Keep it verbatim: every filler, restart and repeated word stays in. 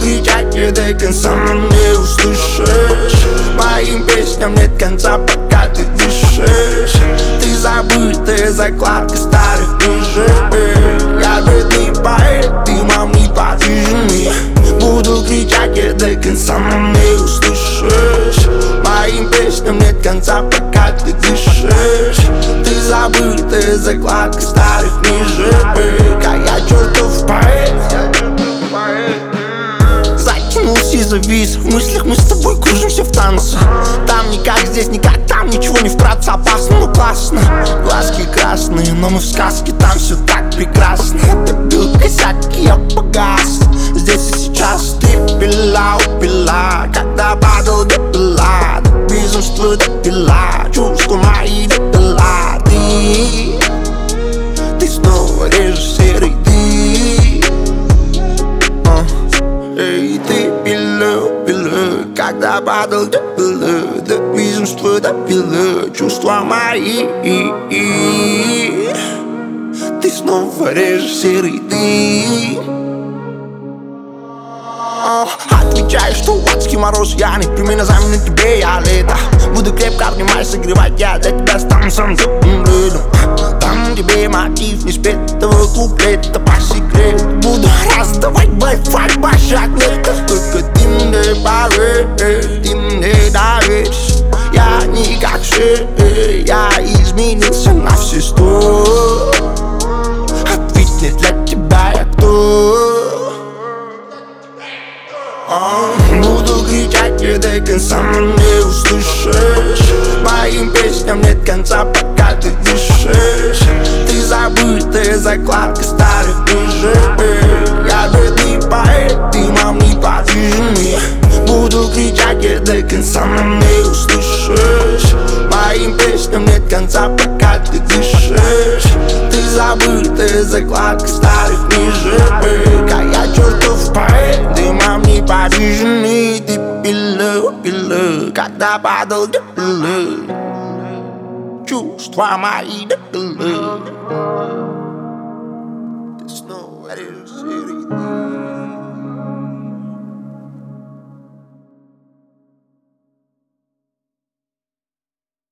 кричать не до конца, но не услышишь. Моим песням нет конца, пока ты дышишь. Ты забытая закладка старых книжек. Я бедный поэт, ты мам не подвижный. Буду кричать не до конца, но не услышишь. Моим песням нет конца, пока ты дышишь. Ты забытая закладка старых книжек. А я чертов поэт. Затянулся и завис. В мыслях мы с тобой кружимся в танце. Там никак, здесь никак, там ничего не вкратце. Опасно, но классно. Глазки красные, но мы в сказке. Там все так прекрасно. Ты бил косяк, и я погас. Здесь и сейчас ты пила, упила. Когда падал, допила. До безумства допила. Чувства мои допила. Ты, ты снова режиссер, и ты uh. Эй, ты пила, пила. Когда падал, допила. До безумства допила. Чувства мои. Ты снова режиссер, и ты отвечаешь, что адский мороз. Я не примерно заменю тебе, я лето. Буду крепко обнимать, согревать. Я для тебя стану самым теплым летом. Там тебе мотив не спетого куплета. По секрету буду раздавать Wi-Fi башак. Только ты мне поверь, ты мне доверишь. Я не как все, я изменился на все сто. Ответь мне, для тебя я кто? Буду кричать не до конца, но не услышишь. Моим песням нет конца, пока ты дышишь. Ты забытая закладка старых книжек. Я бедный поэт, ты мам не подвижный. Буду кричать не до конца, но не услышишь. Моим песням нет конца, пока ты дышишь. Ты забытая закладка старых книжек. А я чертов поэт, ты мам не подвижный. Ты пила, пила, когда падал, допила. Чувства мои допила.